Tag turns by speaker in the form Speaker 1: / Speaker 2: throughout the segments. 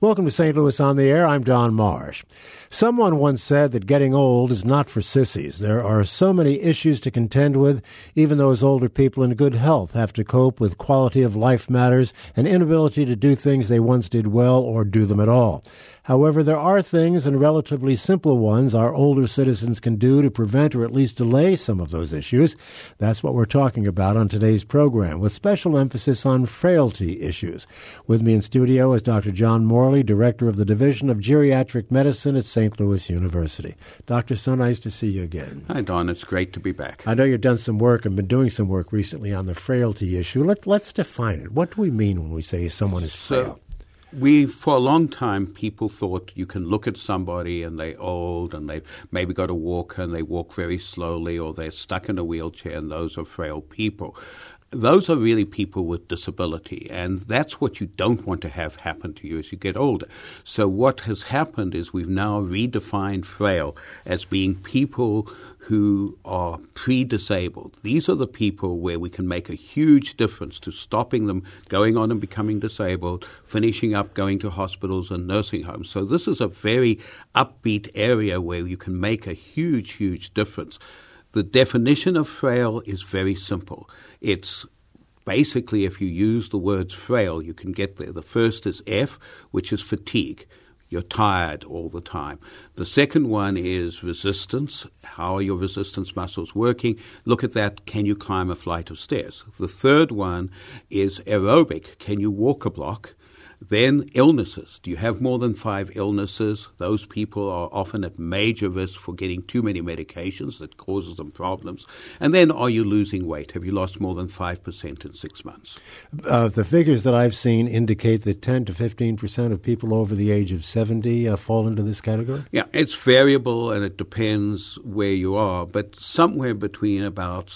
Speaker 1: Welcome to St. Louis on the Air. I'm Don Marsh. Someone once said that getting old is not for sissies. There are so many issues to contend with. Even those older people in good health have to cope with quality of life matters and inability to do things they once did well or do them at all. However, there are things, and relatively simple ones, our older citizens can do to prevent or at least delay some of those issues. That's what we're talking about on today's program, with special emphasis on frailty issues. With me in studio is Dr. John Morley, Director of the Division of Geriatric Medicine at St. Louis University. Doctor, so nice to see you again.
Speaker 2: Hi, Don. It's great to be back.
Speaker 1: I know you've done some work and been doing some work recently on the frailty issue. Let's define it. What do we mean when we say someone is frail?
Speaker 2: For a long time, people thought you can look at somebody and they're old and they've maybe got a walker and they walk very slowly, or they're stuck in a wheelchair, and those are frail people. Those are really people with disability, and that's what you don't want to have happen to you as you get older. So what has happened is we've now redefined frail as being people who are pre-disabled. These are the people where we can make a huge difference to stopping them going on and becoming disabled, finishing up going to hospitals and nursing homes. So this is a very upbeat area where you can make a huge, huge difference. The definition of frail is very simple. It's basically, if you use the words frail, you can get there. The first is F, which is fatigue. You're tired all the time. The second one is resistance. How are your resistance muscles working? Look at that. Can you climb a flight of stairs? The third one is aerobic. Can you walk a block? Then illnesses. Do you have more than 5 illnesses? Those people are often at major risk for getting too many medications that causes them problems. And then, are you losing weight? Have you lost more than 5% in 6 months?
Speaker 1: The figures that I've seen indicate that 10 to 15% of people over the age of 70 fall into this category?
Speaker 2: Yeah, it's variable and it depends where you are, but somewhere between about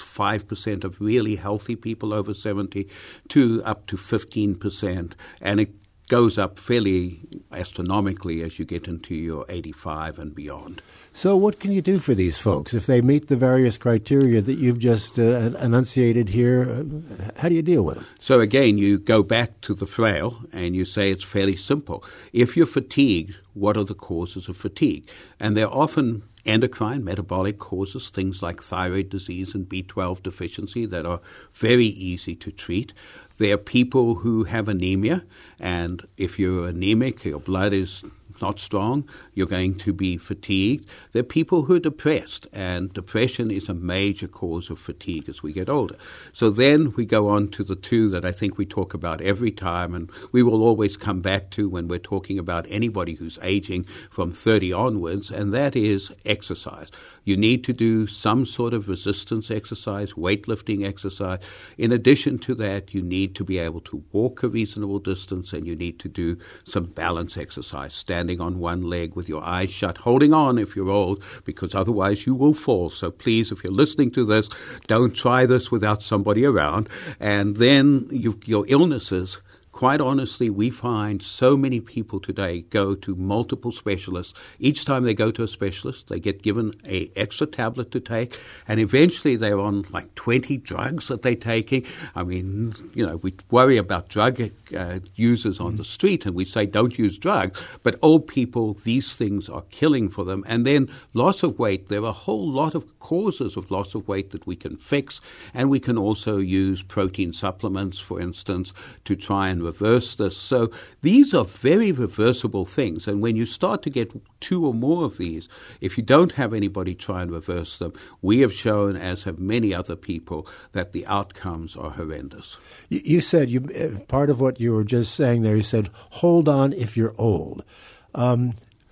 Speaker 2: 5% of really healthy people over 70 to up to 15%. And it goes up fairly astronomically as you get into your 85 and beyond.
Speaker 1: So what can you do for these folks if they meet the various criteria that you've just enunciated here? How do you deal with them?
Speaker 2: So again, you go back to the frail and you say it's fairly simple. If you're fatigued, what are the causes of fatigue? And they're often endocrine, metabolic causes, things like thyroid disease and B12 deficiency that are very easy to treat. There are people who have anemia, and if you're anemic, your blood is not strong, you're going to be fatigued. There are people who are depressed, and depression is a major cause of fatigue as we get older. So then we go on to the two that I think we talk about every time, and we will always come back to when we're talking about anybody who's aging from 30 onwards, and that is exercise. You need to do some sort of resistance exercise, weightlifting exercise. In addition to that, you need to be able to walk a reasonable distance, and you need to do some balance exercise, standing on one leg with your eyes shut, holding on if you're old, because otherwise you will fall. So please, if you're listening to this, don't try this without somebody around. And then your illnesses. Quite honestly, we find so many people today go to multiple specialists. Each time they go to a specialist, they get given an extra tablet to take, and eventually they're on like 20 drugs that they're taking. I mean, we worry about drug users on the street, and we say don't use drugs, but old people, these things are killing for them. And then loss of weight, there are a whole lot of causes of loss of weight that we can fix, and we can also use protein supplements, for instance, to try and reverse this. So these are very reversible things, and when you start to get 2 or more of these, if you don't have anybody try and reverse them, we have shown, as have many other people, that the outcomes are horrendous.
Speaker 1: You said, part of what you were just saying there, you said, hold on if you're old. I'm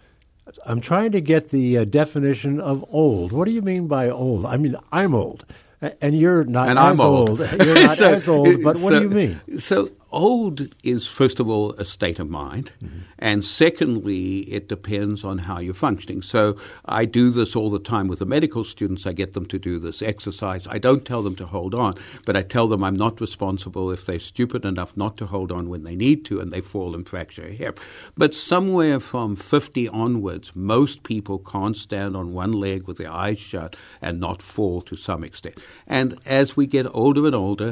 Speaker 1: trying to get the definition of old. What do you mean by old? I mean, I'm old, and you're not
Speaker 2: and
Speaker 1: as
Speaker 2: I'm
Speaker 1: old. You're not as old, but what do you mean?
Speaker 2: So old is, first of all, a state of mind, and secondly, it depends on how you're functioning. So I do this all the time with the medical students. I get them to do this exercise. I don't tell them to hold on, but I tell them I'm not responsible if they're stupid enough not to hold on when they need to and they fall and fracture a hip. But somewhere from 50 onwards, most people can't stand on one leg with their eyes shut and not fall to some extent. And as we get older and older,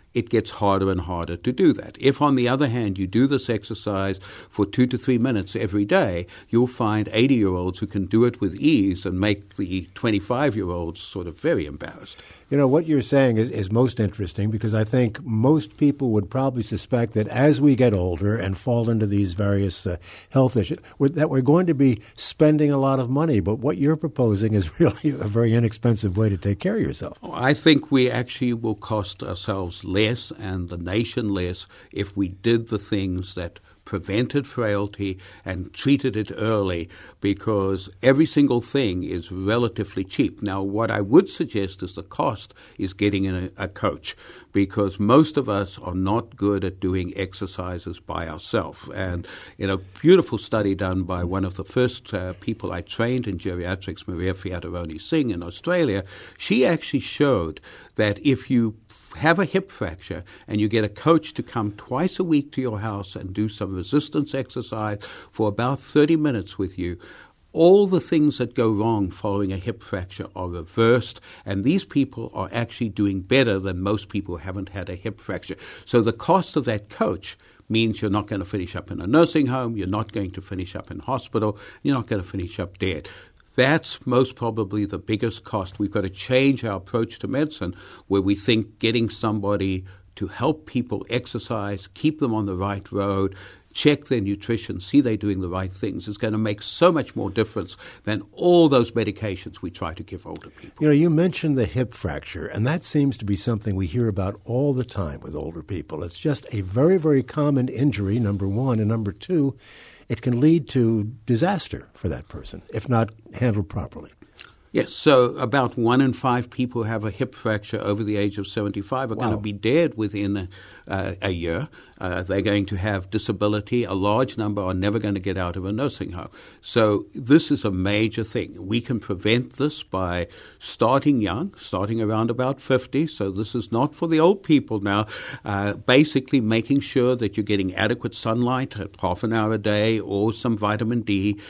Speaker 2: it gets harder and harder to do that. If, on the other hand, you do this exercise for 2 to 3 minutes every day, you'll find 80-year-olds who can do it with ease and make the 25-year-olds sort of very embarrassed.
Speaker 1: You know, what you're saying is most interesting, because I think most people would probably suspect that as we get older and fall into these various health issues, that we're going to be spending a lot of money. But what you're proposing is really a very inexpensive way to take care of yourself.
Speaker 2: I think we actually will cost ourselves less and the nation less if we did the things that prevented frailty and treated it early, because every single thing is relatively cheap. Now, what I would suggest is the cost is getting a coach, because most of us are not good at doing exercises by ourselves. And in a beautiful study done by one of the first people I trained in geriatrics, Maria Fiataroni Singh in Australia, she actually showed that if you have a hip fracture and you get a coach to come twice a week to your house and do some resistance exercise for about 30 minutes with you, all the things that go wrong following a hip fracture are reversed, and these people are actually doing better than most people who haven't had a hip fracture. So the cost of that coach means you're not going to finish up in a nursing home, you're not going to finish up in hospital, you're not going to finish up dead. That's most probably the biggest cost. We've got to change our approach to medicine, where we think getting somebody to help people exercise, keep them on the right road, check their nutrition, see they're doing the right things, is going to make so much more difference than all those medications we try to give older people.
Speaker 1: You know, you mentioned the hip fracture, and that seems to be something we hear about all the time with older people. It's just a very, very common injury, number one, and number two, it can lead to disaster for that person if not handled properly.
Speaker 2: Yes, so about 1 in 5 people who have a hip fracture over the age of 75 are going to be dead within a year. They're going to have disability. A large number are never going to get out of a nursing home. So this is a major thing. We can prevent this by starting young, starting around about 50. So this is not for the old people now. Basically making sure that you're getting adequate sunlight, half an hour a day, or some vitamin D,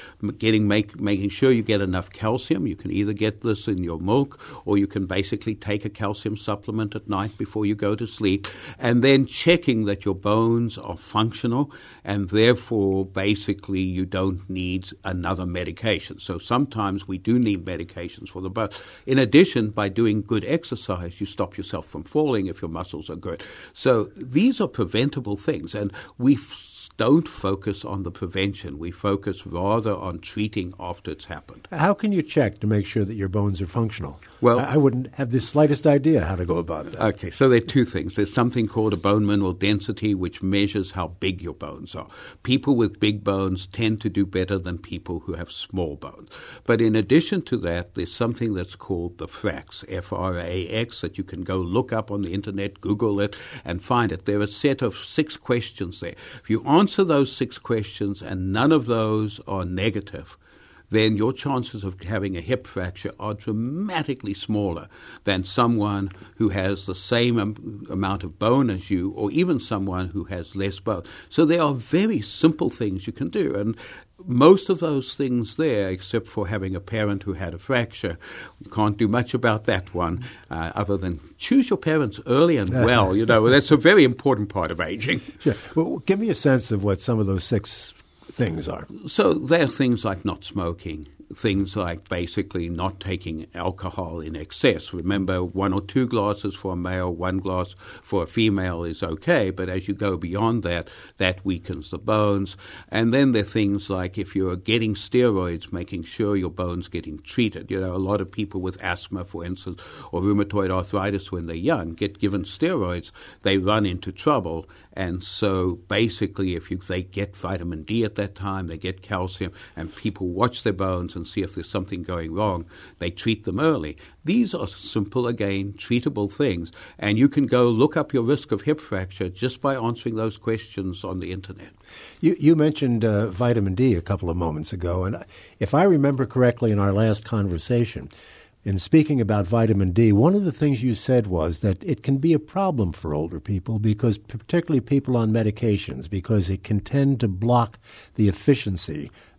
Speaker 2: making sure you get enough calcium. You can either get this in your milk, or you can basically take a calcium supplement at night before you go to sleep, and then checking that your bones are functional, and therefore basically you don't need another medication. So sometimes we do need medications for the bones. In addition, by doing good exercise, you stop yourself from falling if your muscles are good. So these are preventable things, and we don't focus on the prevention. We focus rather on treating after it's happened.
Speaker 1: How can you check to make sure that your bones are functional?
Speaker 2: Well,
Speaker 1: I wouldn't have the slightest idea how to go about that.
Speaker 2: Okay, so there are two things. There's something called a bone mineral density, which measures how big your bones are. People with big bones tend to do better than people who have small bones. But in addition to that, there's something that's called the FRAX, F-R-A-X, that you can go look up on the internet, Google it, and find it. There are a set of 6 questions there. If you answer those 6 questions and none of those are negative, then your chances of having a hip fracture are dramatically smaller than someone who has the same amount of bone as you, or even someone who has less bone. So there are very simple things you can do. And most of those things there, except for having a parent who had a fracture, you can't do much about that one, other than choose your parents early and well. You know, that's a very important part of aging.
Speaker 1: Sure. Well, give me a sense of what some of those 6 things are.
Speaker 2: So there are things like not smoking, things like basically not taking alcohol in excess. Remember, 1 or 2 glasses for a male, 1 glass for a female is okay, but as you go beyond that, that weakens the bones. And then there are things like if you're getting steroids, making sure your bone's getting treated. You know, a lot of people with asthma, for instance, or rheumatoid arthritis when they're young get given steroids, they run into trouble. And so basically if they get vitamin D at that time, they get calcium, and people watch their bones and see if there's something going wrong, they treat them early. These are simple, again, treatable things. And you can go look up your risk of hip fracture just by answering those questions on the internet.
Speaker 1: You mentioned vitamin D a couple of moments ago, and if I remember correctly in our last conversation, in speaking about vitamin D, one of the things you said was that it can be a problem for older people, because particularly people on medications, because it can tend to block the efficiency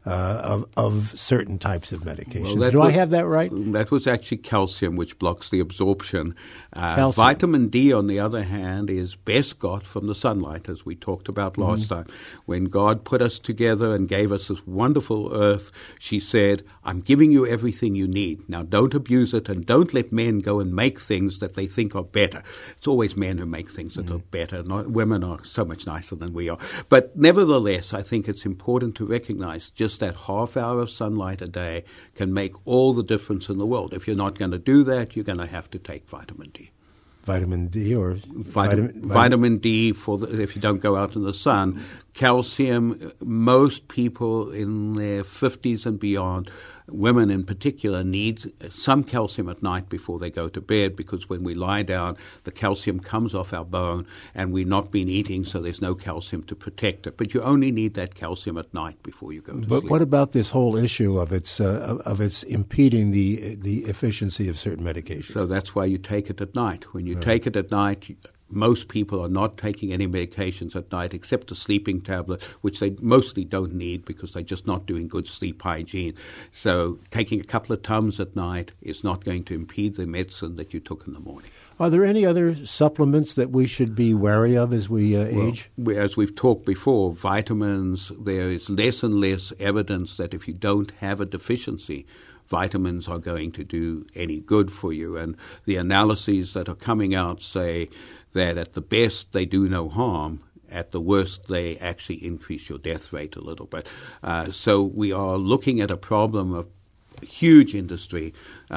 Speaker 1: of certain types of medications.
Speaker 2: Well,
Speaker 1: Do I have that right?
Speaker 2: That was actually calcium, which blocks the absorption.
Speaker 1: Calcium.
Speaker 2: Vitamin D, on the other hand, is best got from the sunlight, as we talked about last time. When God put us together and gave us this wonderful earth, she said, I'm giving you everything you need. Now, don't abuse it, and don't let men go and make things that they think are better. It's always men who make things that are better. Women are so much nicer than we are. But nevertheless, I think it's important to recognize just that half hour of sunlight a day can make all the difference in the world. If you're not going to do that, you're going to have to take vitamin D.
Speaker 1: Vitamin D or
Speaker 2: vitamin D if you don't go out in the sun. Calcium, most people in their 50s and beyond, women in particular, need some calcium at night before they go to bed, because when we lie down, the calcium comes off our bone and we've not been eating, so there's no calcium to protect it. But you only need that calcium at night before you go to sleep.
Speaker 1: But what about this whole issue of its impeding the efficiency of certain medications?
Speaker 2: So that's why you take it at night. When you take it at night, most people are not taking any medications at night except a sleeping tablet, which they mostly don't need because they're just not doing good sleep hygiene. So taking a couple of Tums at night is not going to impede the medicine that you took in the morning.
Speaker 1: Are there any other supplements that we should be wary of as we age?
Speaker 2: As we've talked before, vitamins, there is less and less evidence that if you don't have a deficiency, vitamins are going to do any good for you. And the analyses that are coming out say that at the best they do no harm, at the worst they actually increase your death rate a little bit. So we are looking at a problem of huge industry,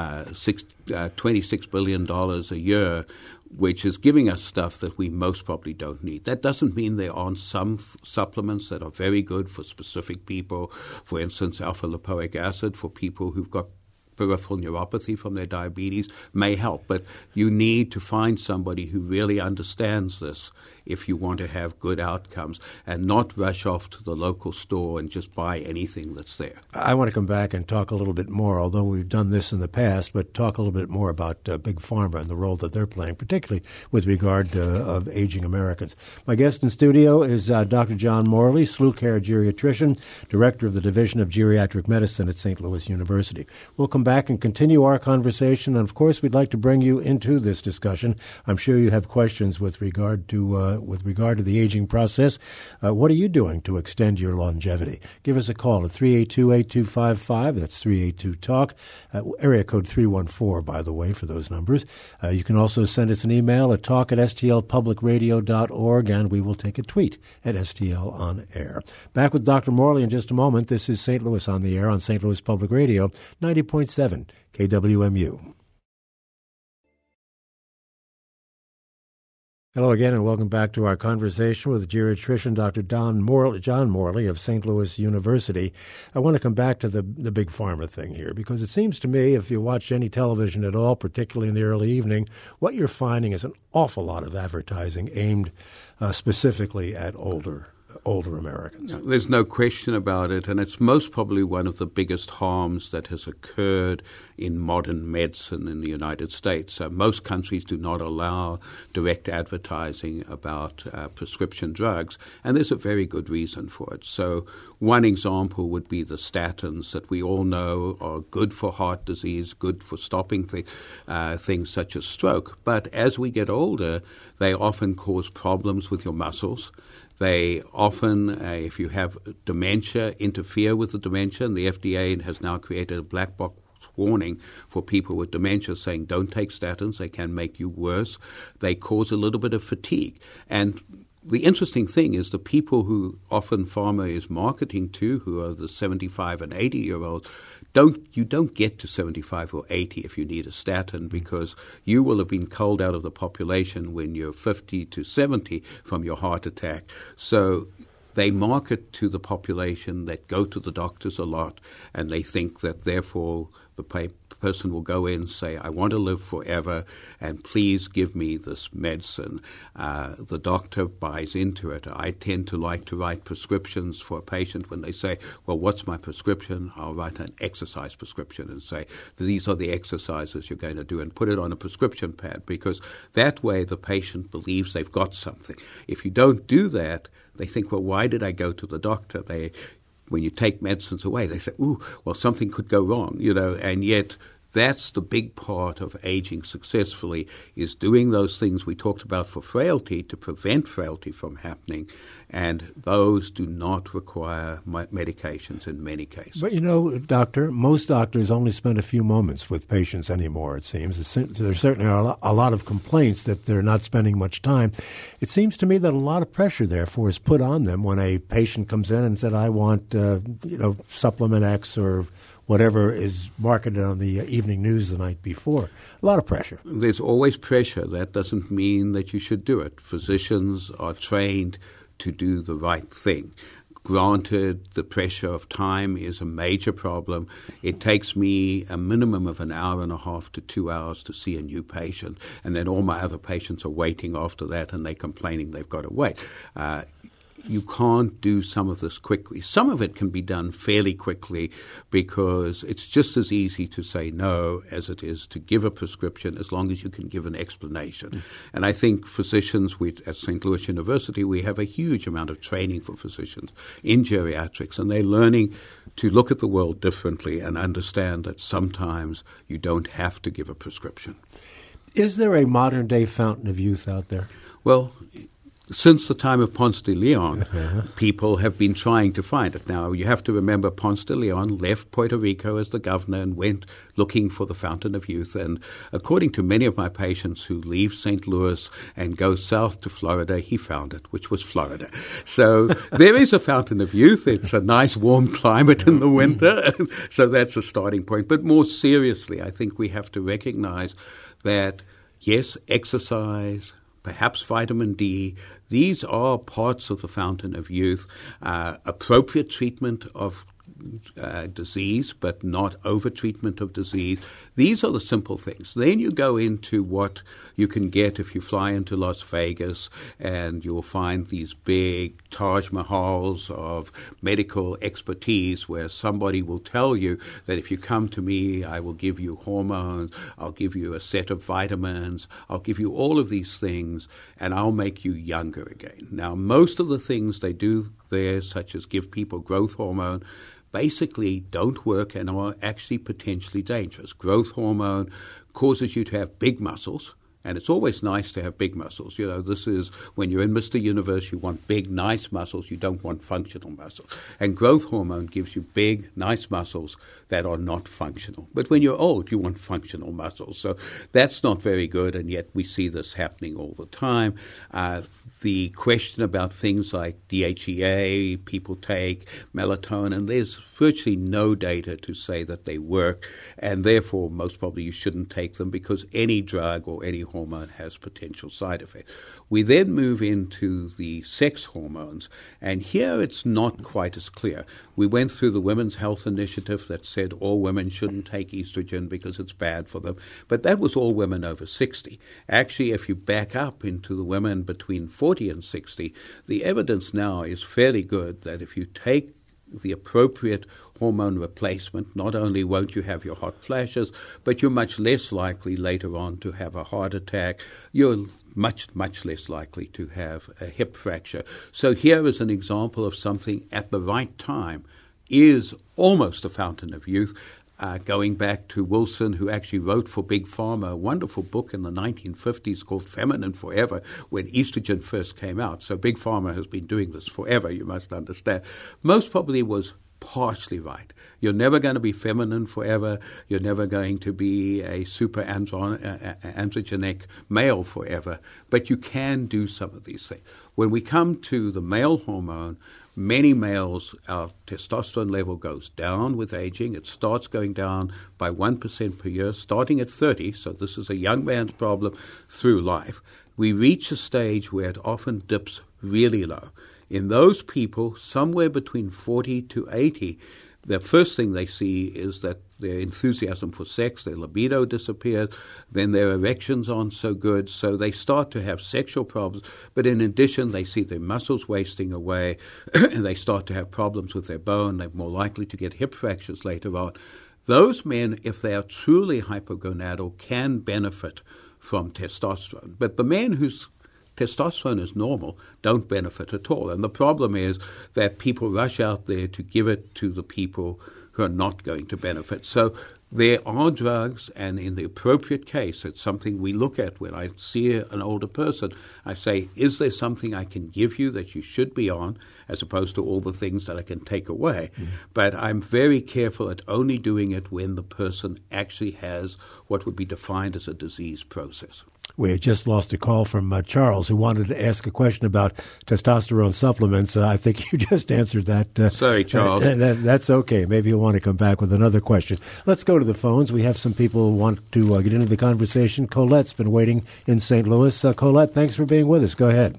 Speaker 2: $26 billion a year, which is giving us stuff that we most probably don't need. That doesn't mean there aren't some supplements that are very good for specific people. For instance, alpha-lipoic acid for people who've got peripheral neuropathy from their diabetes may help. But you need to find somebody who really understands this if you want to have good outcomes, and not rush off to the local store and just buy anything that's there.
Speaker 1: I want to come back and talk a little bit more, although we've done this in the past, but talk a little bit more about Big Pharma and the role that they're playing, particularly with regard of aging Americans. My guest in studio is Dr. John Morley, SLU Care geriatrician, director of the Division of Geriatric Medicine at St. Louis University. We'll come back and continue our conversation, and of course we'd like to bring you into this discussion. I'm sure you have questions with regard to the aging process. What are you doing to extend your longevity? Give us a call at 382-8255. That's 382-TALK. Area code 314, by the way, for those numbers. You can also send us an email at talk@stlpublicradio.org, and we will take a tweet at STL On Air. Back with Dr. Morley in just a moment. This is St. Louis on the Air on St. Louis Public Radio, 90.7 KWMU. Hello again, and welcome back to our conversation with geriatrician Dr. John Morley of St. Louis University. I want to come back to the Big Pharma thing here, because it seems to me, if you watch any television at all, particularly in the early evening, what you're finding is an awful lot of advertising aimed specifically at older Americans.
Speaker 2: There's no question about it, and it's most probably one of the biggest harms that has occurred in modern medicine in the United States. Most countries do not allow direct advertising about prescription drugs, and there's a very good reason for it. So one example would be the statins that we all know are good for heart disease, good for stopping things such as stroke. But as we get older, they often cause problems with your muscles. They often, if you have dementia, interfere with the dementia, and the FDA has now created a black box warning for people with dementia saying don't take statins, they can make you worse. They cause a little bit of fatigue. And the interesting thing is the people who often pharma is marketing to, who are the 75 and 80-year-olds, you don't get to 75 or 80 if you need a statin, because you will have been culled out of the population when you're 50 to 70 from your heart attack. So they market to the population that go to the doctors a lot, and they think that therefore the person will go in and say, I want to live forever, and please give me this medicine. The doctor buys into it. I tend to like to write prescriptions for a patient when they say, well, what's my prescription? I'll write an exercise prescription and say, these are the exercises you're going to do, and put it on a prescription pad, because that way the patient believes they've got something. If you don't do that, they think, well, why did I go to the doctor? when you take medicines away, they say, ooh, well, something could go wrong, and yet that's the big part of aging successfully, is doing those things we talked about for frailty to prevent frailty from happening, and those do not require medications in many cases.
Speaker 1: But doctor, most doctors only spend a few moments with patients anymore, it seems. There certainly are a lot of complaints that they're not spending much time. It seems to me that a lot of pressure, therefore, is put on them when a patient comes in and said, I want, supplement X or whatever is marketed on the evening news the night before. A lot of pressure.
Speaker 2: There's always pressure. That doesn't mean that you should do it. Physicians are trained to do the right thing. Granted, the pressure of time is a major problem. It takes me a minimum of an hour and a half to 2 hours to see a new patient, and then all my other patients are waiting after that, and they're complaining they've got to wait. You can't do some of this quickly. Some of it can be done fairly quickly because it's just as easy to say no as it is to give a prescription, as long as you can give an explanation. And I think physicians, at St. Louis University, we have a huge amount of training for physicians in geriatrics, and they're learning to look at the world differently and understand that sometimes you don't have to give a prescription.
Speaker 1: Is there a modern-day fountain of youth out there?
Speaker 2: Well, since the time of Ponce de Leon, people have been trying to find it. Now, you have to remember Ponce de Leon left Puerto Rico as the governor and went looking for the fountain of youth. And according to many of my patients who leave St. Louis and go south to Florida, he found it, which was Florida. So there is a fountain of youth. It's a nice warm climate in the winter. So that's a starting point. But more seriously, I think we have to recognize that, yes, exercise, perhaps vitamin D, these are parts of the fountain of youth. Appropriate treatment of disease, but not over-treatment of disease. These are the simple things. Then you go into what you can get if you fly into Las Vegas, and you'll find these big Taj Mahals of medical expertise where somebody will tell you that if you come to me, I will give you hormones, I'll give you a set of vitamins, I'll give you all of these things, and I'll make you younger again. Now, most of the things they do there, such as give people growth hormone, basically don't work and are actually potentially dangerous. Growth hormone causes you to have big muscles, and it's always nice to have big muscles. This is when you're in Mr. Universe, you want big, nice muscles. You don't want functional muscles. And growth hormone gives you big, nice muscles that are not functional. But when you're old, you want functional muscles. So that's not very good, and yet we see this happening all the time. The question about things like DHEA, people take melatonin, there's virtually no data to say that they work, and therefore most probably you shouldn't take them because any drug or any hormone has potential side effects. We then move into the sex hormones, and here it's not quite as clear. We went through the Women's Health Initiative that said all women shouldn't take estrogen because it's bad for them, but that was all women over 60. Actually, if you back up into the women between 40 and 60, the evidence now is fairly good that if you take the appropriate hormone replacement, not only won't you have your hot flashes, but you're much less likely later on to have a heart attack. You're much, much less likely to have a hip fracture. So here is an example of something at the right time is almost a fountain of youth. Going back to Wilson, who actually wrote for Big Pharma a wonderful book in the 1950s called Feminine Forever, when estrogen first came out. So Big Pharma has been doing this forever, you must understand. Most probably was partially right. You're never going to be feminine forever. You're never going to be a super androgenic male forever. But you can do some of these things. When we come to the male hormone, many males, our testosterone level goes down with aging. It starts going down by 1% per year, starting at 30. So this is a young man's problem through life. We reach a stage where it often dips really low. In those people, somewhere between 40 to 80, the first thing they see is that their enthusiasm for sex, their libido disappears, then their erections aren't so good, so they start to have sexual problems. But in addition, they see their muscles wasting away, and they start to have problems with their bone. They're more likely to get hip fractures later on. Those men, if they are truly hypogonadal, can benefit from testosterone. But the man who's testosterone is normal, don't benefit at all. And the problem is that people rush out there to give it to the people who are not going to benefit. So there are drugs, and in the appropriate case, it's something we look at. When I see an older person, I say, is there something I can give you that you should be on, as opposed to all the things that I can take away? Mm-hmm. But I'm very careful at only doing it when the person actually has what would be defined as a disease process.
Speaker 1: We had just lost a call from Charles, who wanted to ask a question about testosterone supplements. I think you just answered that.
Speaker 2: Sorry, Charles.
Speaker 1: That's okay. Maybe you'll want to come back with another question. Let's go to the phones. We have some people who want to get into the conversation. Colette's been waiting in St. Louis. Colette, thanks for being with us. Go ahead.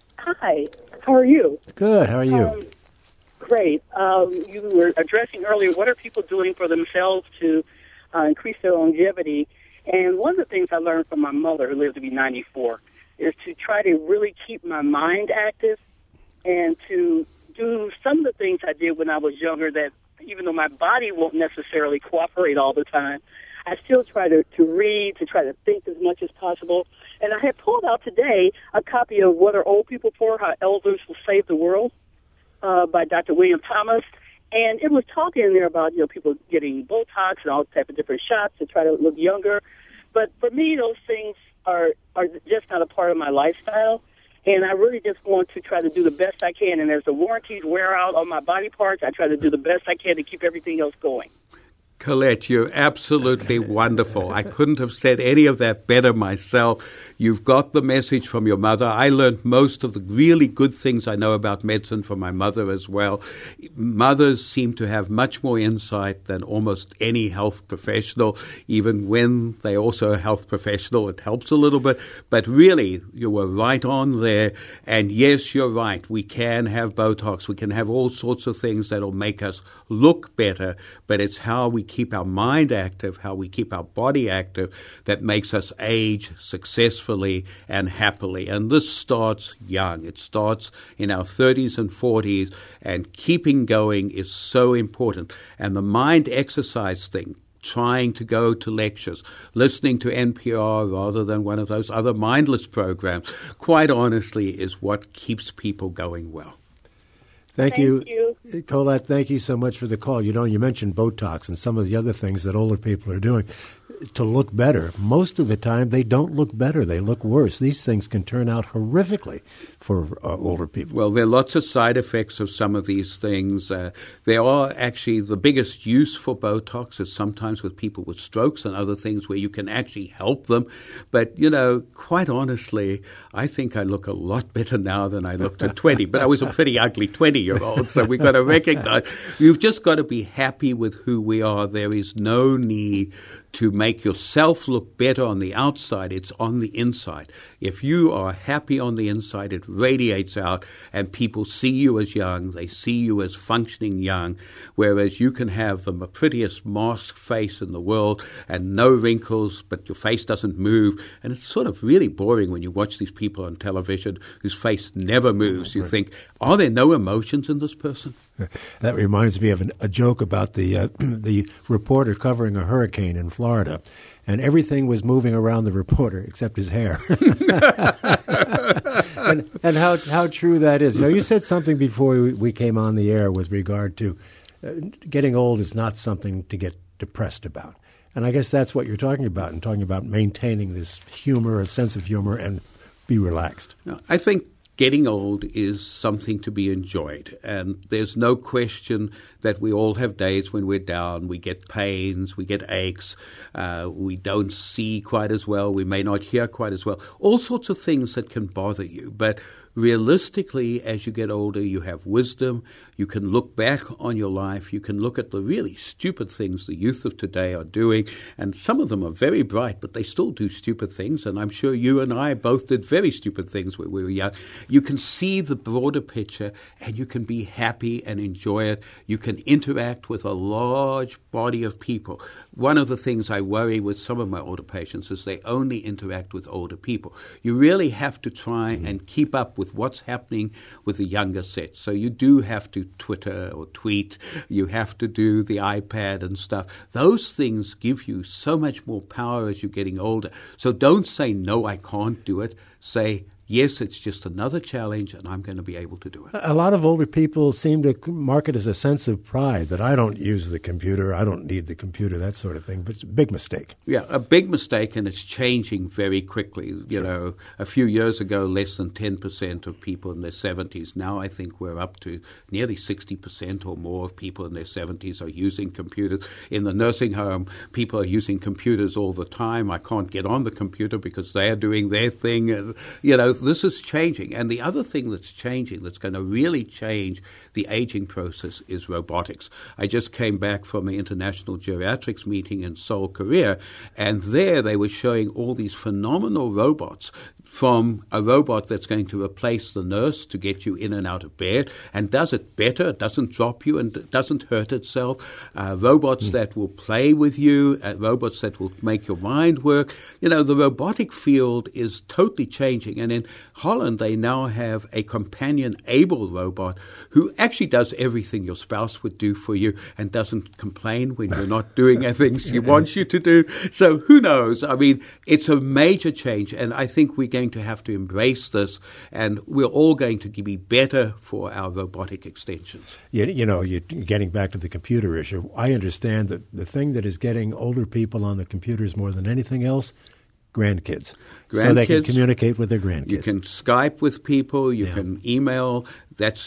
Speaker 3: Hi. How are you?
Speaker 1: Good. How are you?
Speaker 3: Great. You were addressing earlier, what are people doing for themselves to increase their longevity? And one of the things I learned from my mother, who lived to be 94, is to try to really keep my mind active and to do some of the things I did when I was younger that even though my body won't necessarily cooperate all the time, I still try to read, to try to think as much as possible. And I had pulled out today a copy of What Are Old People For? How Elders Will Save the World by Dr. William Thomas. And it was talking in there about, people getting Botox and all type of different shots to try to look younger. But for me, those things are just not a part of my lifestyle. And I really just want to try to do the best I can. And as the warranties wear out on my body parts, I try to do the best I can to keep everything else going.
Speaker 2: Colette, you're absolutely wonderful. I couldn't have said any of that better myself. You've got the message from your mother. I learned most of the really good things I know about medicine from my mother as well. Mothers seem to have much more insight than almost any health professional, even when they're also a health professional. It helps a little bit. But really, you were right on there. And yes, you're right. We can have Botox. We can have all sorts of things that'll make us look better. But it's how we keep our mind active, how we keep our body active, that makes us age successfully and happily. And this starts young. It starts in our 30s and 40s, and keeping going is so important. And the mind exercise thing, trying to go to lectures, listening to NPR rather than one of those other mindless programs, quite honestly, is what keeps people going well.
Speaker 1: Thank you. Colette, thank you so much for the call. You mentioned Botox and some of the other things that older people are doing to look better. Most of the time, they don't look better. They look worse. These things can turn out horrifically for older people.
Speaker 2: Well, there are lots of side effects of some of these things. There are actually the biggest use for Botox is sometimes with people with strokes and other things where you can actually help them. But, quite honestly, I think I look a lot better now than I looked at 20. But I was a pretty ugly 20-year-old, so we've got to recognize you've just got to be happy with who we are. There is no need to make yourself look better on the outside. It's on the inside. If you are happy on the inside, it radiates out, and people see you as young. They see you as functioning young, whereas you can have the prettiest masked face in the world and no wrinkles, but your face doesn't move. And it's sort of really boring when you watch these people on television whose face never moves. You think, are there no emotions in this person?
Speaker 1: That reminds me of a joke about the reporter covering a hurricane in Florida, and everything was moving around the reporter except his hair. and how true that is. You said something before we came on the air with regard to getting old is not something to get depressed about. And I guess that's what you're talking about, and talking about maintaining this humor, a sense of humor, and be relaxed.
Speaker 2: No, I think getting old is something to be enjoyed, and there's no question that we all have days when we're down, we get pains, we get aches, we don't see quite as well, we may not hear quite as well, all sorts of things that can bother you. But realistically, as you get older, you have wisdom. You can look back on your life. You can look at the really stupid things the youth of today are doing. And some of them are very bright, but they still do stupid things. And I'm sure you and I both did very stupid things when we were young. You can see the broader picture, and you can be happy and enjoy it. You can interact with a large body of people. One of the things I worry with some of my older patients is they only interact with older people. You really have to try and keep up with what's happening with the younger set. So you do have to Twitter or tweet. You have to do the iPad and stuff. Those things give you so much more power as you're getting older. So don't say, no, I can't do it. Say, yes, it's just another challenge, and I'm going to be able to do it.
Speaker 1: A lot of older people seem to mark it as a sense of pride that I don't use the computer, I don't need the computer, that sort of thing. But it's a big mistake.
Speaker 2: Yeah, a big mistake, and it's changing very quickly. You know, a few years ago, less than 10% of people in their 70s. Now I think we're up to nearly 60% or more of people in their 70s are using computers. In the nursing home, people are using computers all the time. I can't get on the computer because they're doing their thing. And, you know, this is changing. And the other thing that's changing, that's going to really change the aging process, is robotics. I just came back from the International Geriatrics meeting in Seoul, Korea, and there they were showing all these phenomenal robots, from a robot that's going to replace the nurse to get you in and out of bed and does it better, it doesn't drop you and doesn't hurt itself, robots that will play with you, robots that will make your mind work. You know, the robotic field is totally changing, and in Holland they now have a companion-able robot who actually does everything your spouse would do for you and doesn't complain when you're not doing the things she wants you to do. So who knows? I mean, it's a major change, and I think we're going to have to embrace this, and we're all going to be better for our robotic extensions.
Speaker 1: You know, you're getting back to the computer issue. I understand that the thing that is getting older people on the computers more than anything else, grandkids. So they can communicate with their grandkids.
Speaker 2: You can Skype with people. You can email. That's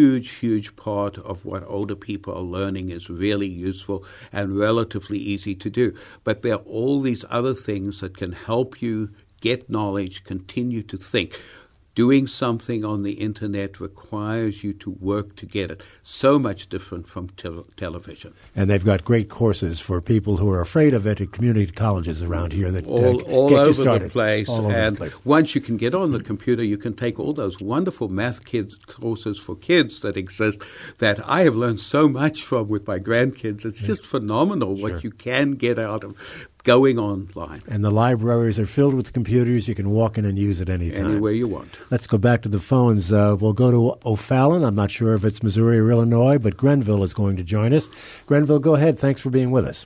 Speaker 2: huge part of what older people are learning is really useful and relatively easy to do. But there are all these other things that can help you get knowledge, continue to think. Doing something on the internet requires you to work to get it. So much different from television.
Speaker 1: And they've got great courses for people who are afraid of it at community colleges around here that
Speaker 2: all
Speaker 1: get
Speaker 2: over
Speaker 1: you started.
Speaker 2: the place.
Speaker 1: All over
Speaker 2: and
Speaker 1: the place.
Speaker 2: Once you can get on the computer, you can take all those wonderful math courses for kids that exist that I have learned so much from with my grandkids. It's just phenomenal what you can get out of going online.
Speaker 1: And the libraries are filled with computers. You can walk in and use it anytime.
Speaker 2: Anywhere you want.
Speaker 1: Let's go back to the phones. We'll go to O'Fallon. I'm not sure if it's Missouri or Illinois, but Grenville is going to join us. Grenville, go ahead. Thanks for being with us.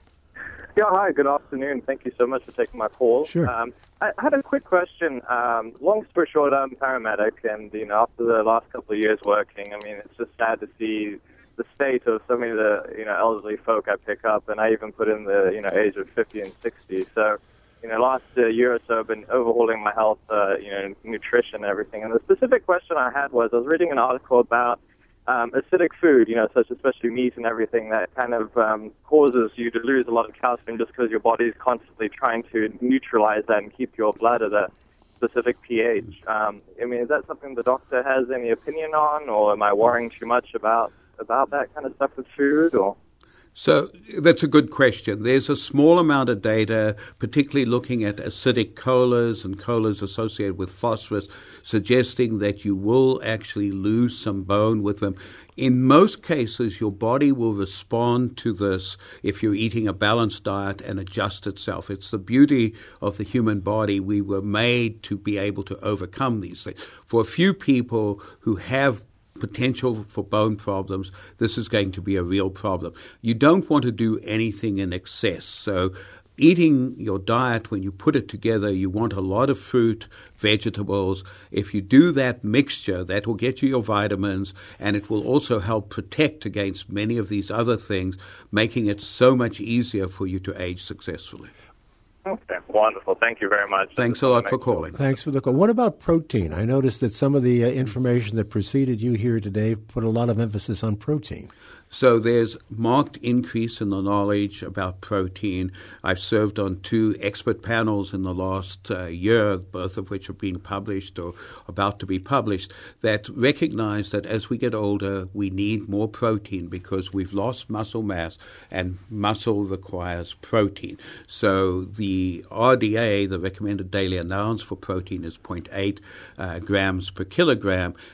Speaker 4: Yeah, hi. Good afternoon. Thank you so much for taking my call.
Speaker 1: Sure.
Speaker 4: I had a quick question. Long story short, I'm a paramedic, and after the last couple of years working, I mean, it's just sad to see the state of so many of the elderly folk I pick up, and I even put in the age of 50 and 60. So last year or so I've been overhauling my health, nutrition and everything. And the specific question I had was, I was reading an article about acidic food, such especially meat and everything, that kind of causes you to lose a lot of calcium just because your body is constantly trying to neutralize that and keep your blood at a specific pH. I mean, is that something the doctor has any opinion on, or am I worrying too much about that kind of stuff with food? Or
Speaker 2: So that's a good question. There's a small amount of data, particularly looking at acidic colas and colas associated with phosphorus, suggesting that you will actually lose some bone with them. In most cases, your body will respond to this if you're eating a balanced diet and adjust itself. It's the beauty of the human body. We were made to be able to overcome these things. For a few people who have potential for bone problems, this is going to be a real problem. You don't want to do anything in excess. So eating your diet, when you put it together, you want a lot of fruit, vegetables. If you do that mixture, that will get you your vitamins, and it will also help protect against many of these other things, making it so much easier for you to age successfully.
Speaker 4: Okay, wonderful. Thank you very much.
Speaker 2: Thanks a lot for calling.
Speaker 1: Thanks for the call. What about protein? I noticed that some of the information that preceded you here today put a lot of emphasis on protein.
Speaker 2: So there's marked increase in the knowledge about protein. I've served on 2 expert panels in the last year, both of which have been published or about to be published, that recognize that as we get older, we need more protein because we've lost muscle mass, and muscle requires protein. So the RDA, the recommended daily allowance for protein, is 0.8 grams per kilogram.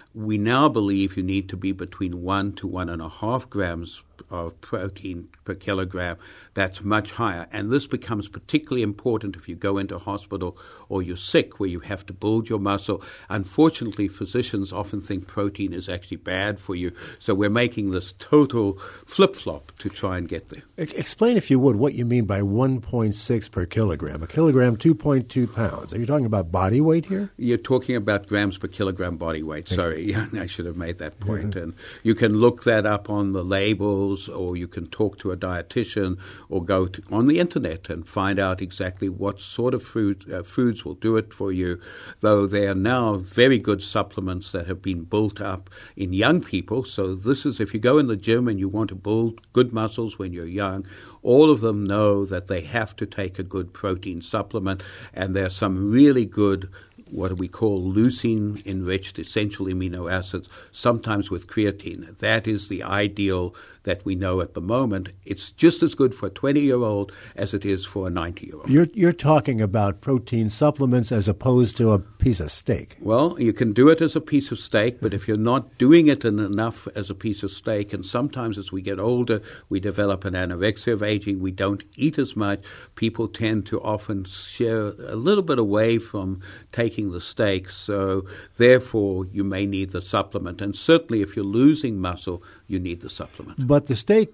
Speaker 2: We now believe you need to be between 1 to 1.5 grams of protein per kilogram. That's much higher. And this becomes particularly important if you go into hospital or you're sick where you have to build your muscle. Unfortunately, physicians often think protein is actually bad for you. So we're making this total flip-flop to try and get there.
Speaker 1: Explain, if you would, what you mean by 1.6 per kilogram. A kilogram, 2.2 pounds. Are you talking about body weight here?
Speaker 2: You're talking about grams per kilogram body weight. Sorry, I should have made that point. And you can look that up on the labels, or you can talk to a dietitian, or go on the internet and find out exactly what sort of foods will do it for you, though there are now very good supplements that have been built up in young people. So this is, if you go in the gym and you want to build good muscles when you're young, all of them know that they have to take a good protein supplement, and there are some really good what we call leucine-enriched essential amino acids, sometimes with creatine. That is the ideal that we know at the moment. It's just as good for a 20-year-old as it is for a 90-year-old.
Speaker 1: You're talking about protein supplements as opposed to a piece of steak.
Speaker 2: Well, you can do it as a piece of steak, but if you're not doing it enough as a piece of steak, and sometimes as we get older, we develop an anorexia of aging, we don't eat as much, people tend to often share a little bit away from taking the steak, so therefore you may need the supplement. And certainly if you're losing muscle, you need the supplement.
Speaker 1: But the steak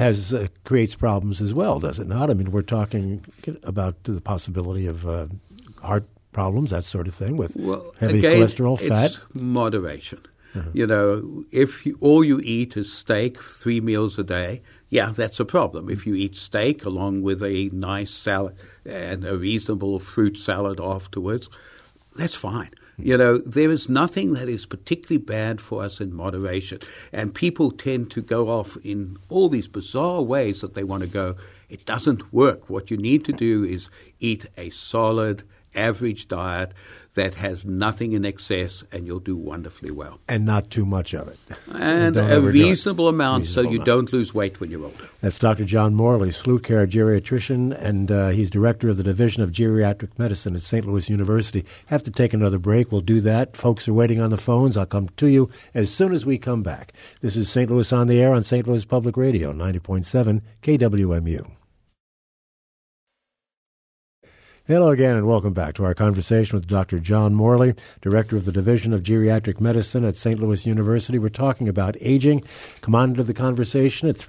Speaker 1: creates problems as well, does it not? I mean, we're talking about the possibility of heart problems, that sort of thing, with heavy cholesterol, fat.
Speaker 2: It's moderation. You know, if all you eat is steak 3 meals a day, yeah, that's a problem. If you eat steak along with a nice salad and a reasonable fruit salad afterwards, that's fine. You know, there is nothing that is particularly bad for us in moderation. And people tend to go off in all these bizarre ways that they want to go. It doesn't work. What you need to do is eat a solid, average diet that has nothing in excess, and you'll do wonderfully well.
Speaker 1: And not too much of it.
Speaker 2: And a reasonable amount so you don't lose weight when you're older.
Speaker 1: That's Dr. John Morley, SLU Care geriatrician, and he's director of the Division of Geriatric Medicine at St. Louis University. Have to take another break. We'll do that. Folks are waiting on the phones. I'll come to you as soon as we come back. This is St. Louis on the Air on St. Louis Public Radio, 90.7 KWMU. Hello again, and welcome back to our conversation with Dr. John Morley, Director of the Division of Geriatric Medicine at St. Louis University. We're talking about aging. Come on into the conversation at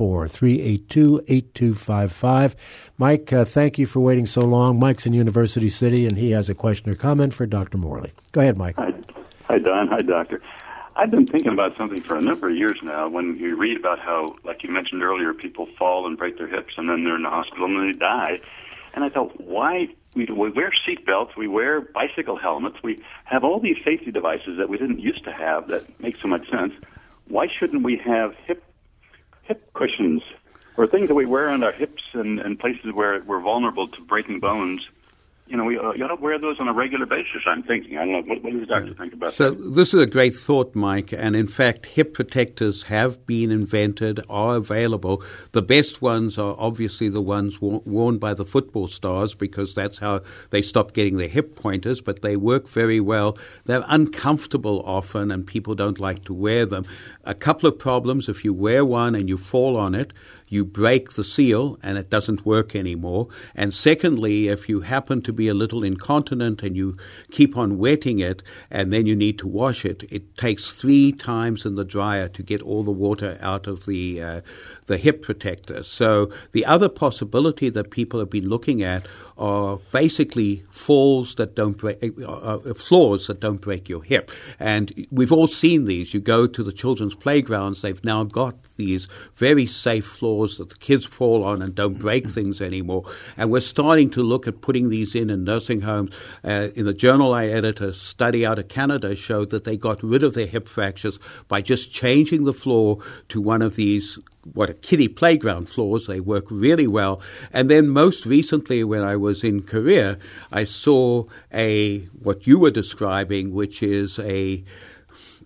Speaker 1: 314-382-8255. Mike, thank you for waiting so long. Mike's in University City, and he has a question or comment for Dr. Morley. Go ahead, Mike.
Speaker 5: Hi, Don. Hi, Doctor. I've been thinking about something for a number of years now. When you read about how, like you mentioned earlier, people fall and break their hips, and then they're in the hospital and they die. And I thought, why we wear seat belts, we wear bicycle helmets, we have all these safety devices that we didn't used to have that make so much sense. Why shouldn't we have hip cushions or things that we wear on our hips and places where we're vulnerable to breaking bones? You know, we ought to wear those on a regular basis, I'm thinking. I don't know. What does the doctor think about that?
Speaker 2: So this is a great thought, Mike. And in fact, hip protectors have been invented, are available. The best ones are obviously the ones worn by the football stars, because that's how they stop getting their hip pointers, but they work very well. They're uncomfortable often, and people don't like to wear them. A couple of problems: if you wear one and you fall on it, you break the seal and it doesn't work anymore. And secondly, if you happen to be a little incontinent and you keep on wetting it and then you need to wash it, it takes 3 times in the dryer to get all the water out of the hip protector. So the other possibility that people have been looking at are basically floors that don't break your hip. And we've all seen these. You go to the children's playgrounds, they've now got these very safe floors that the kids fall on and don't break things anymore. And we're starting to look at putting these in nursing homes. In the journal I edit, a study out of Canada showed that they got rid of their hip fractures by just changing the floor to one of these kiddie playground floors. They work really well. And then most recently, when I was in Korea, I saw what you were describing, which is a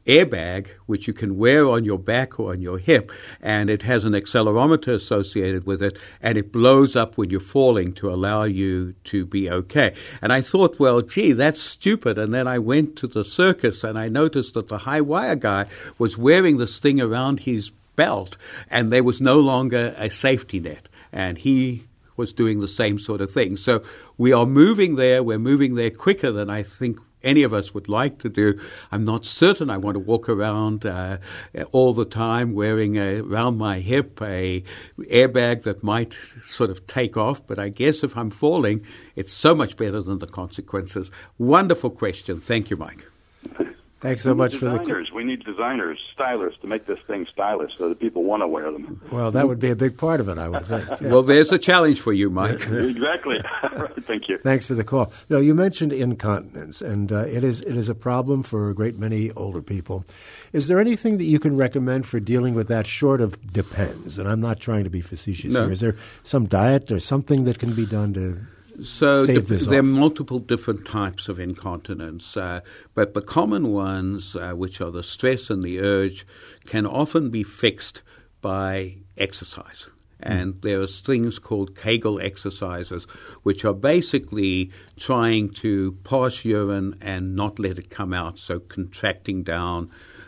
Speaker 2: airbag, which you can wear on your back or on your hip, and it has an accelerometer associated with it, and it blows up when you're falling to allow you to be okay. And I thought, well, gee, that's stupid. And then I went to the circus, and I noticed that the high wire guy was wearing this thing around his belt, and there was no longer a safety net. And he was doing the same sort of thing. So we are moving there. We're moving there quicker than I think any of us would like to do. I'm not certain I want to walk around all the time wearing around my hip a airbag that might sort of take off. But I guess if I'm falling, it's so much better than the consequences. Wonderful question. Thank you, Mike.
Speaker 1: Thanks so much for the...
Speaker 5: We need designers, stylists to make this thing stylish so that people want to wear them.
Speaker 1: Well, that would be a big part of it, I would think. Yeah.
Speaker 2: Well, there's a challenge for you, Mike.
Speaker 5: Exactly. Thank you.
Speaker 1: Thanks for the call. You mentioned incontinence, and it is a problem for a great many older people. Is there anything that you can recommend for dealing with that, short of depends? And I'm not trying to be facetious here. Is there some diet or something that can be done to...
Speaker 2: So there are multiple different types of incontinence, but the common ones, which are the stress and the urge, can often be fixed by exercise. And there are things called Kegel exercises, which are basically trying to pass urine and not let it come out, so contracting down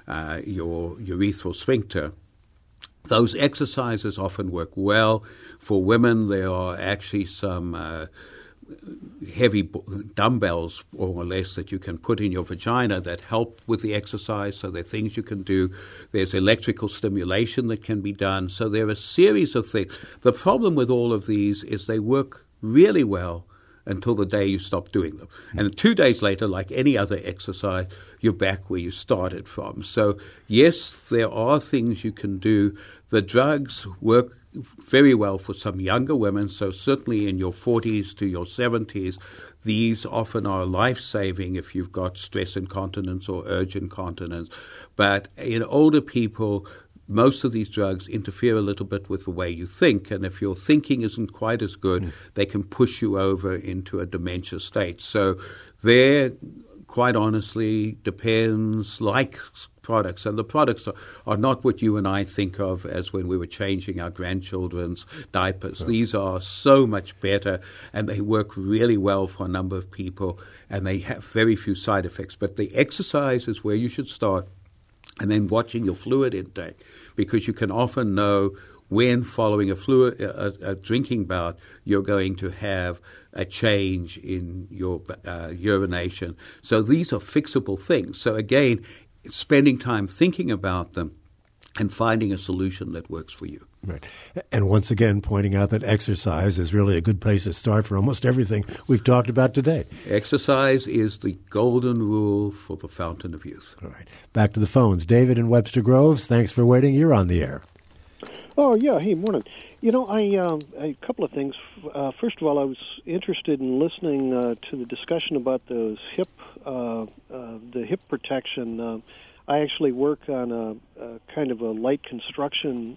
Speaker 2: your urethral sphincter. Those exercises often work well. For women, there are actually some heavy dumbbells, more or less, that you can put in your vagina that help with the exercise. So there are things you can do. There's electrical stimulation that can be done. So there are a series of things. The problem with all of these is they work really well until the day you stop doing them. And 2 days later, like any other exercise, you're back where you started from. So, yes, there are things you can do. The drugs work very well for some younger women, so certainly in your 40s to your 70s, these often are life-saving if you've got stress incontinence or urge incontinence. But in older people, most of these drugs interfere a little bit with the way you think, and if your thinking isn't quite as good, they can push you over into a dementia state. So there, quite honestly, depends, like products, and the products are not what you and I think of as when we were changing our grandchildren's diapers. Right. These are so much better, and they work really well for a number of people, and they have very few side effects. But the exercise is where you should start, and then watching your fluid intake, because you can often know when following a drinking bout you're going to have a change in your urination. So these are fixable things. So again, spending time thinking about them and finding a solution that works for you.
Speaker 1: Right. And once again, pointing out that exercise is really a good place to start for almost everything we've talked about today.
Speaker 2: Exercise is the golden rule for the fountain of youth.
Speaker 1: All right. Back to the phones. David in Webster Groves, thanks for waiting. You're on the air.
Speaker 6: Oh, yeah. Hey, morning. A couple of things. First of all, I was interested in listening to the discussion about those the hip protection. I actually work on a kind of a light construction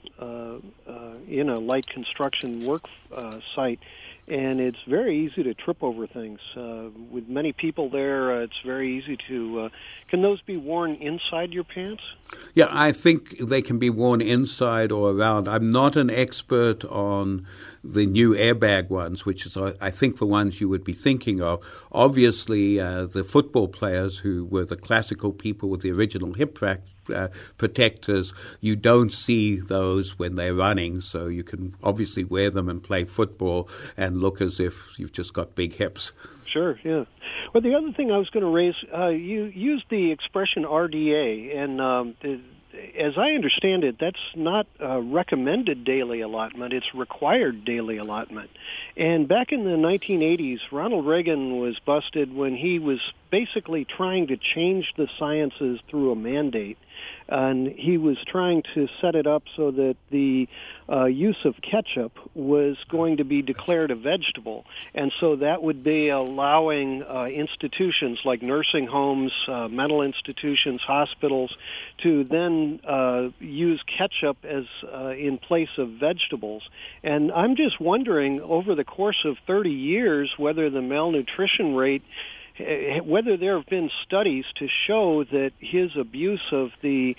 Speaker 6: in a light construction work site, and it's very easy to trip over things. With many people there, it's very easy to... can those be worn inside your pants?
Speaker 2: Yeah, I think they can be worn inside or around. I'm not an expert on the new airbag ones, which is, I think, the ones you would be thinking of. Obviously, the football players who were the classical people with the original hip protectors, you don't see those when they're running, so you can obviously wear them and play football and look as if you've just got big hips.
Speaker 6: Sure, yeah. Well, the other thing I was going to raise, you used the expression RDA, and as I understand it, that's not recommended daily allotment, it's required daily allotment. And back in the 1980s, Ronald Reagan was busted when he was basically trying to change the sciences through a mandate. And he was trying to set it up so that the use of ketchup was going to be declared a vegetable. And so that would be allowing institutions like nursing homes, mental institutions, hospitals, to then use ketchup as in place of vegetables. And I'm just wondering, over the course of 30 years, whether the malnutrition rate whether there have been studies to show that his abuse of the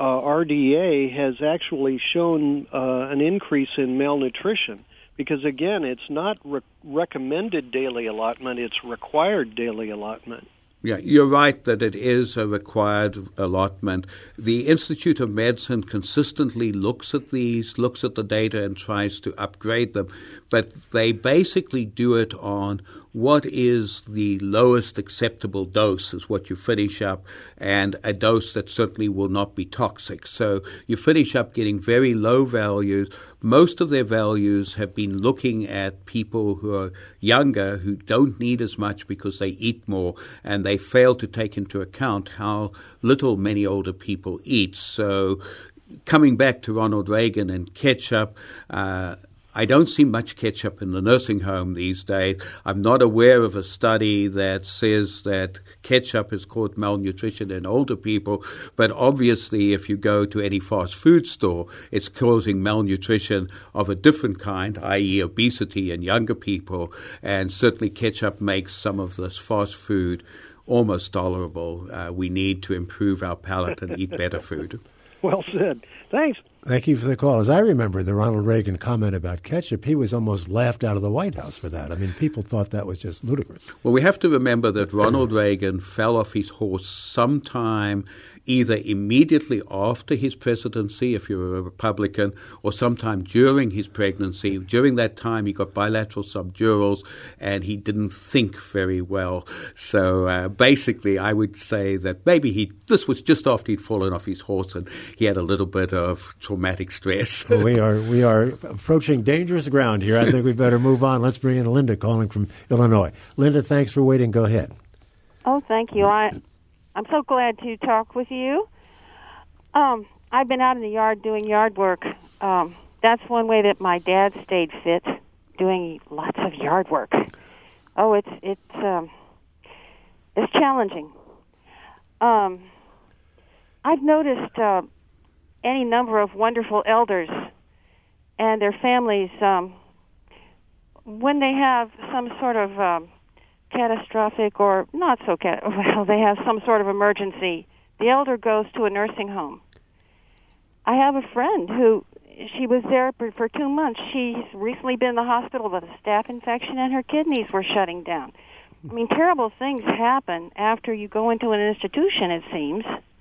Speaker 6: RDA has actually shown an increase in malnutrition. Because, again, it's not recommended daily allotment, it's required daily allotment.
Speaker 2: Yeah, you're right that it is a required allotment. The Institute of Medicine consistently looks at the data and tries to upgrade them, but they basically do it on what is the lowest acceptable dose is what you finish up, and a dose that certainly will not be toxic. So you finish up getting very low values. Most of their values have been looking at people who are younger, who don't need as much because they eat more, and they fail to take into account how little many older people eat. So coming back to Ronald Reagan and ketchup, I don't see much ketchup in the nursing home these days. I'm not aware of a study that says that ketchup has caused malnutrition in older people, but obviously if you go to any fast food store, it's causing malnutrition of a different kind, i.e. obesity in younger people, and certainly ketchup makes some of this fast food almost tolerable. We need to improve our palate and eat better food.
Speaker 6: Well said. Thanks.
Speaker 1: Thank you for the call. As I remember the Ronald Reagan comment about ketchup, he was almost laughed out of the White House for that. I mean, people thought that was just ludicrous.
Speaker 2: Well, we have to remember that Ronald Reagan fell off his horse sometime either immediately after his presidency, if you're a Republican, or sometime during his pregnancy. During that time, he got bilateral subdurals, and he didn't think very well. So basically, I would say that maybe this was just after he'd fallen off his horse, and he had a little bit of traumatic stress.
Speaker 1: Well, we are approaching dangerous ground here. I think we better move on. Let's bring in Linda calling from Illinois. Linda, thanks for waiting. Go ahead.
Speaker 7: Oh, thank you. I'm so glad to talk with you. I've been out in the yard doing yard work. That's one way that my dad stayed fit, doing lots of yard work. Oh, it's challenging. I've noticed any number of wonderful elders and their families when they have some sort of catastrophic or not so they have some sort of emergency, the elder goes to a nursing home. I have a friend who, she was there for 2 months. She's recently been in the hospital with a staph infection and her kidneys were shutting down. I mean, terrible things happen after you go into an institution, it seems.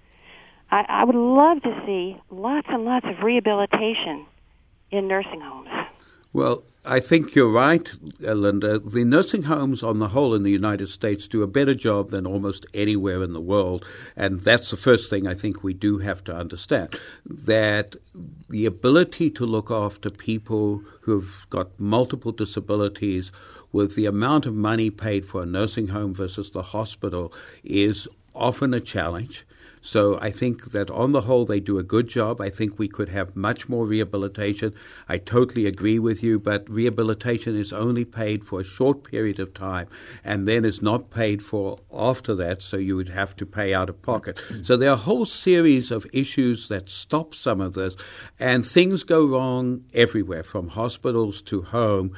Speaker 7: I would love to see lots and lots of rehabilitation in nursing homes.
Speaker 2: Well, I think you're right, Linda. The nursing homes on the whole in the United States do a better job than almost anywhere in the world. And that's the first thing I think we do have to understand, that the ability to look after people who've got multiple disabilities with the amount of money paid for a nursing home versus the hospital is often a challenge. So I think that on the whole they do a good job. I think we could have much more rehabilitation. I totally agree with you, but rehabilitation is only paid for a short period of time and then is not paid for after that, so you would have to pay out of pocket. So there are a whole series of issues that stop some of this, and things go wrong everywhere, from hospitals to home.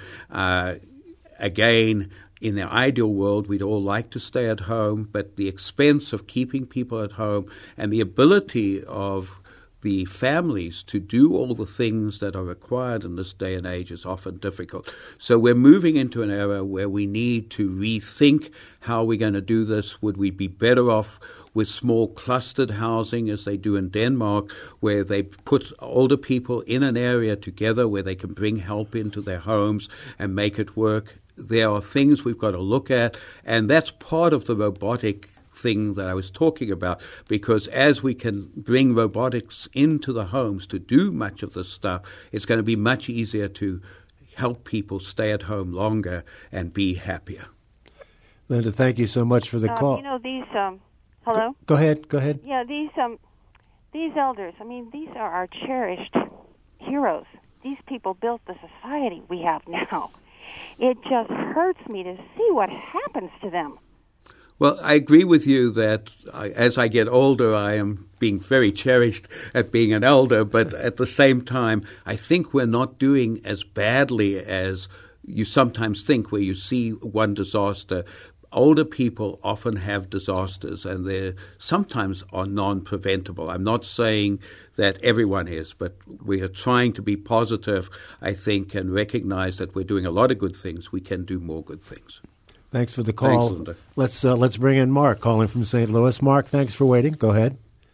Speaker 2: Again, in the ideal world, we'd all like to stay at home, but the expense of keeping people at home and the ability of the families to do all the things that are required in this day and age is often difficult. So we're moving into an era where we need to rethink how we're going to do this. Would we be better off with small clustered housing as they do in Denmark, where they put older people in an area together where they can bring help into their homes and make it work? There are things we've got to look at, and that's part of the robotic thing that I was talking about, because as we can bring robotics into the homes to do much of this stuff, it's going to be much easier to help people stay at home longer and be happier.
Speaker 1: Linda, thank you so much for the call.
Speaker 7: You know, these, hello?
Speaker 1: Go ahead.
Speaker 7: Yeah, these elders, I mean, these are our cherished heroes. These people built the society we have now. It just hurts me to see what happens to them.
Speaker 2: Well, I agree with you that as I get older, I am being very cherished at being an elder, but at the same time, I think we're not doing as badly as you sometimes think, where you see one disaster. older people often have disasters, and they sometimes are non-preventable. I'm not saying that everyone is, but we are trying to be positive, I think, and recognize that we're doing a lot of good things. We can do more good things.
Speaker 1: Thanks for the call.
Speaker 2: Thanks,
Speaker 1: Linda. Let's bring in Mark, calling from St. Louis. Mark, thanks for waiting. Go ahead.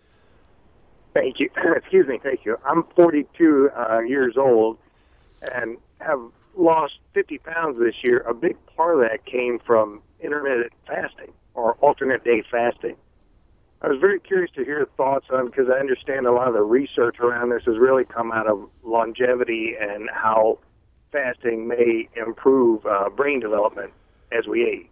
Speaker 8: Thank you. Excuse me. Thank you. I'm 42 years old and have lost 50 pounds this year. A big part of that came from intermittent fasting or alternate day fasting. I was very curious to hear your thoughts on, because I understand a lot of the research around this has really come out of longevity and how fasting may improve brain development as we age.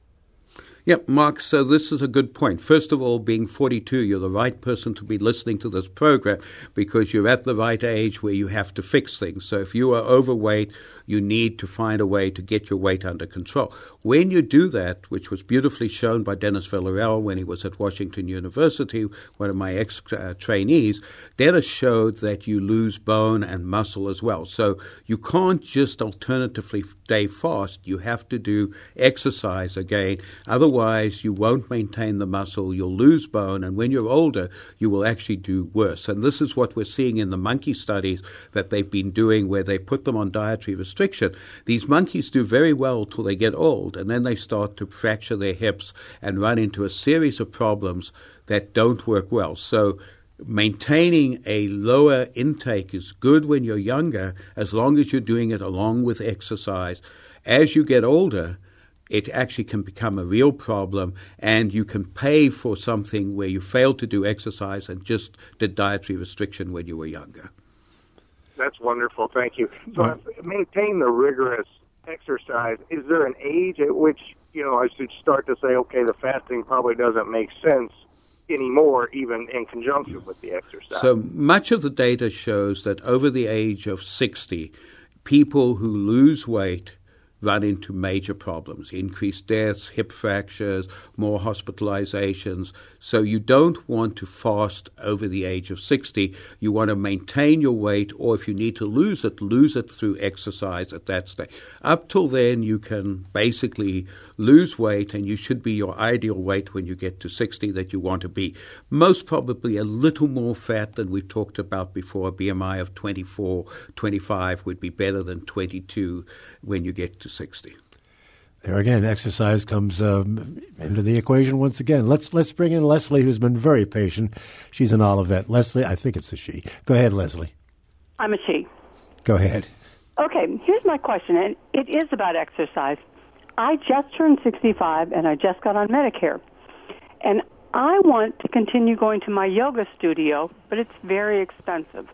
Speaker 2: Yeah, Mark, so this is a good point. First of all, being 42, you're the right person to be listening to this program because you're at the right age where you have to fix things. So if you are overweight, you need to find a way to get your weight under control. When you do that, which was beautifully shown by Dennis Villarreal when he was at Washington University, one of my ex-trainees, Dennis showed that you lose bone and muscle as well. So you can't just alternatively day fast. You have to do exercise again. Otherwise, you won't maintain the muscle. You'll lose bone. And when you're older, you will actually do worse. And this is what we're seeing in the monkey studies that they've been doing where they put them on dietary restriction. These monkeys do very well till they get old, and then they start to fracture their hips and run into a series of problems that don't work well. So maintaining a lower intake is good when you're younger, as long as you're doing it along with exercise. As you get older, it actually can become a real problem, and you can pay for something where you failed to do exercise and just did dietary restriction when you were younger.
Speaker 8: That's wonderful. Thank you. So maintain the rigorous exercise. Is there an age at which, I should start to say, okay, the fasting probably doesn't make sense anymore, even in conjunction with the exercise?
Speaker 2: So much of the data shows that over the age of 60, people who lose weight run into major problems, increased deaths, hip fractures, more hospitalizations. So you don't want to fast over the age of 60. You want to maintain your weight, or if you need to lose it through exercise at that stage. Up till then, you can basically lose weight, and you should be your ideal weight when you get to 60 that you want to be. Most probably a little more fat than we've talked about before. A BMI of 24, 25 would be better than 22 when you get to 60.
Speaker 1: There again, exercise comes into the equation once again. Let's bring in Leslie, who's been very patient. She's an Olivet. Leslie, I think it's a she. Go ahead, Leslie.
Speaker 9: I'm a she.
Speaker 1: Go ahead.
Speaker 9: Okay, here's my question, and it is about exercise. I just turned 65, and I just got on Medicare. And I want to continue going to my yoga studio, but it's very expensive.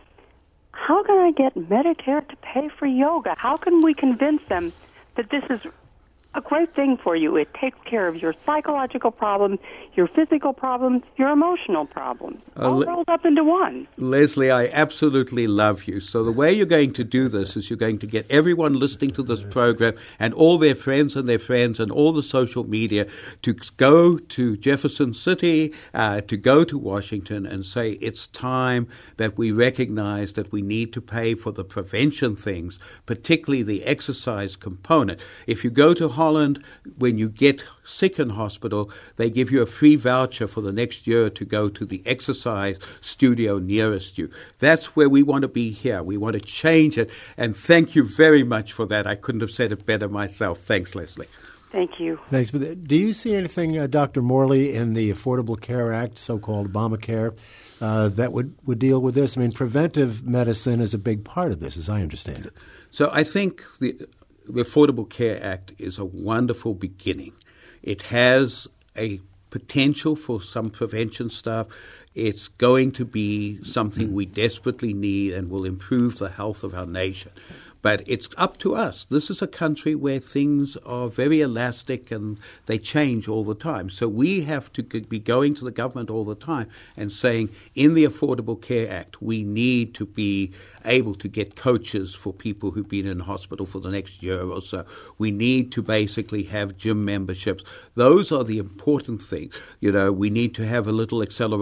Speaker 9: How can I get Medicare to pay for yoga? How can we convince them that this is a great thing for you? It takes care of your psychological problems, your physical problems, your emotional problems, all rolled up into one.
Speaker 2: Leslie, I absolutely love you. So the way you're going to do this is you're going to get everyone listening to this program and all their friends and all the social media to go to Jefferson City, to go to Washington and say it's time that we recognize that we need to pay for the prevention things, particularly the exercise component. If you go to Holland, when you get sick in hospital, they give you a free voucher for the next year to go to the exercise studio nearest you. That's where we want to be here. We want to change it. And thank you very much for that. I couldn't have said it better myself. Thanks, Leslie.
Speaker 9: Thank you.
Speaker 1: Thanks for that. Do you see anything, Dr. Morley, in the Affordable Care Act, so-called Obamacare, that would deal with this? I mean, preventive medicine is a big part of this, as I understand it.
Speaker 2: So I think the Affordable Care Act is a wonderful beginning. It has a potential for some prevention stuff. It's going to be something we desperately need and will improve the health of our nation. But it's up to us. This is a country where things are very elastic and they change all the time. So we have to be going to the government all the time and saying, in the Affordable Care Act, we need to be able to get coaches for people who've been in hospital for the next year or so. We need to basically have gym memberships. Those are the important things. We need to have a little accelerometer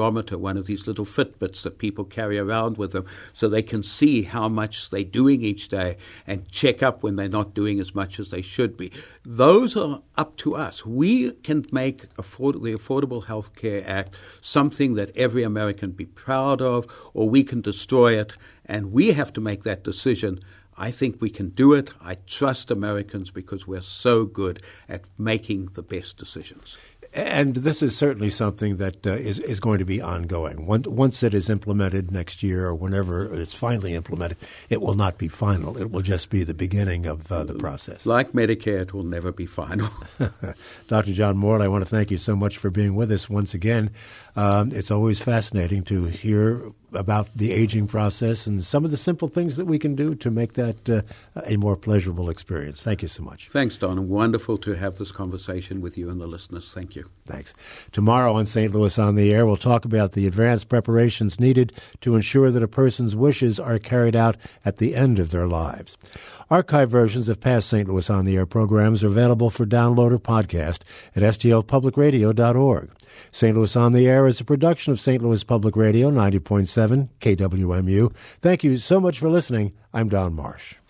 Speaker 2: one of these little Fitbits that people carry around with them so they can see how much they're doing each day and check up when they're not doing as much as they should be. Those are up to us. We can make the Affordable Health Care Act something that every American be proud of, or we can destroy it, and we have to make that decision. I think we can do it. I trust Americans because we're so good at making the best decisions.
Speaker 1: And this is certainly something that is going to be ongoing. Once it is implemented next year or whenever it's finally implemented, it will not be final. It will just be the beginning of the process.
Speaker 2: Like Medicare, it will never be final.
Speaker 1: Dr. John Morley, I want to thank you so much for being with us once again. It's always fascinating to hear about the aging process and some of the simple things that we can do to make that a more pleasurable experience. Thank you so much.
Speaker 2: Thanks, Don. Wonderful to have this conversation with you and the listeners. Thank you.
Speaker 1: Thanks. Tomorrow on St. Louis on the Air, we'll talk about the advanced preparations needed to ensure that a person's wishes are carried out at the end of their lives. Archive versions of past St. Louis on the Air programs are available for download or podcast at stlpublicradio.org. St. Louis on the Air is a production of St. Louis Public Radio, 90.7 KWMU. Thank you so much for listening. I'm Don Marsh.